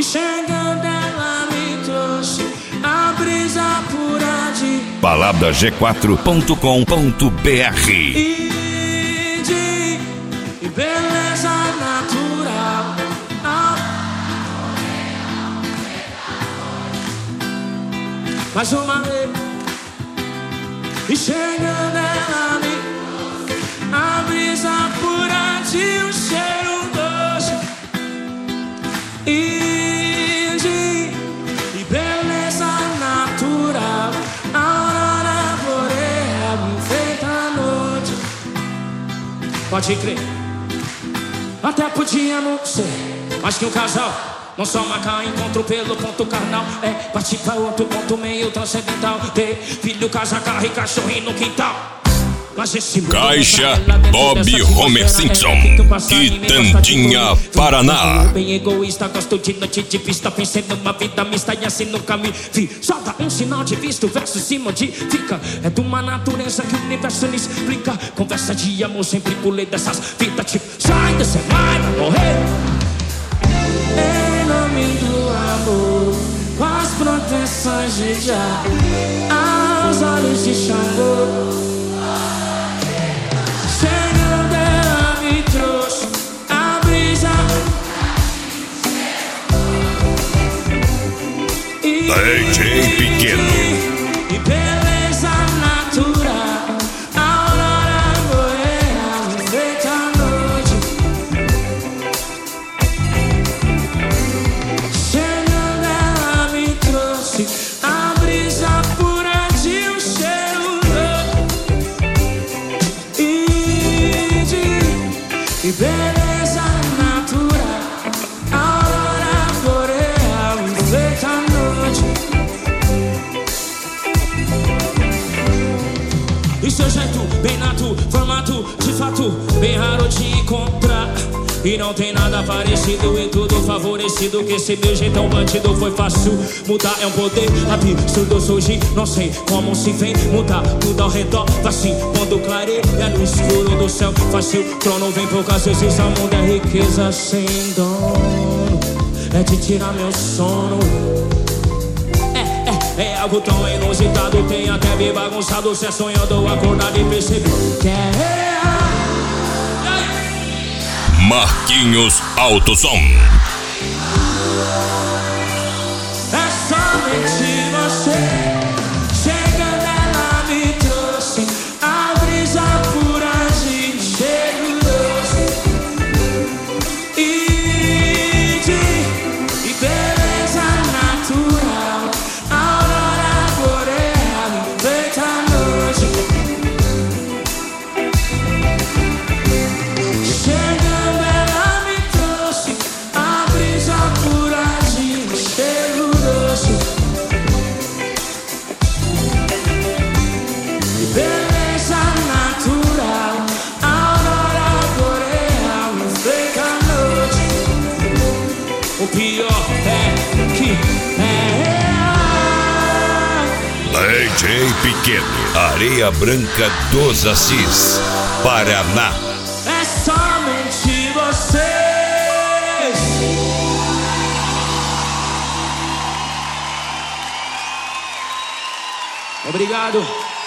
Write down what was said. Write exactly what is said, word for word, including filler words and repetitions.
chegando ela me trouxe a brisa pura de balada g quatro ponto com ponto br. E de beleza natural. Mais uma vez. E chegando ela me a brisa pura de um cheiro doce e de e beleza natural. A aurora boreal enfeita a noite. Pode crer. Até podíamos ser mais que um casal. Não só marcar encontro pelo ponto carnal. É partir pra outro ponto meio transcendental. Ter filho, casa, carro e cachorrinho no quintal. Caixa Bob Homer Simpson, Quitandinha, Paraná. Bem egoísta, gosto de noite de vista. Pensei numa vida mista e assim nunca me vi. Só dá um sinal de vista, o verso se modifica. É de uma natureza que o universo não explica. Conversa de amor, sempre pulei dessas vidas. Tipo, sai desse vai pra morrer. Em nome do amor, com as proteções de Já, aos olhos de Xangô. Chegando ela me trouxe a brisa D J Pequeno e beleza natural. A aurora boreal enfeita a noite. Chegando ela me trouxe a brisa pura de um cheiro e de e beleza natural. A aurora boreal enfeita a noite. E seu jeito bem nato, formato de fato bem raro de encontrar. E não tem nada parecido e tudo favorecido. Que esse meu jeitão bandido foi fácil. Mudar é um poder absurdo surgir. Não sei como se vem mudar tudo ao redor. Assim, quando clareia no escuro do céu fácil. Trono vem poucas vezes ao mundo. É riqueza sem dono. É de tirar meu sono. É, é, é algo tão inusitado. Tem até me bagunçado. Cê sonhando acordado e perceber que é real. Marquinhos Autosom. É somente você. Chegando ela me trouxe a brisa pura de cheiro doce e de e beleza natural. A aurora boreal enfeita a noite. Chegando ela me trouxe a brisa pura de cheiro doce e beleza natural. A aurora boreal enfeita a noite. O pior é que é real. D J Pequeno, Areia Branca dos Assis, Paraná. É somente vocês. Obrigado.